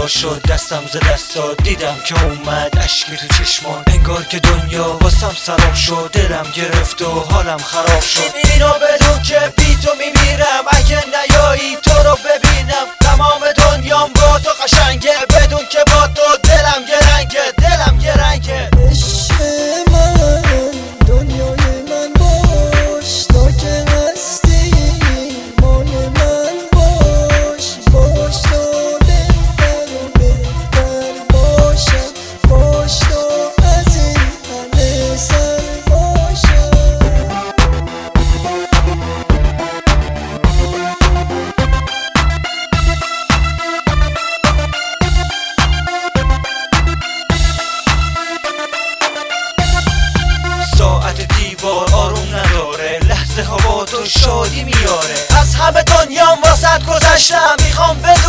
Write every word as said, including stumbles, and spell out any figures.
جدا شد دستم ز دستات، دیدم که اومد اشکی تو چشمان، انگار که دنیا واسم سراب شد، دلم گرفت و حالم خراب شد. اینو بدون که بی تو میمیرم، اگه نیایی تو رو ببینم، تمام دنیام با تو قشنگه، بدون که با تو دلم گرنگه، دلم گرنگه. عشق من دنیای من باش، تا که هستی مال من باش، باش تا بهتر و بهتر باشم، باش تا از این همه سر باشم. ساعت دیوار آروم نداره، لحظه ها با تو شادی میاره، از همه دنیام واسط گذشتم، میخوام بدونم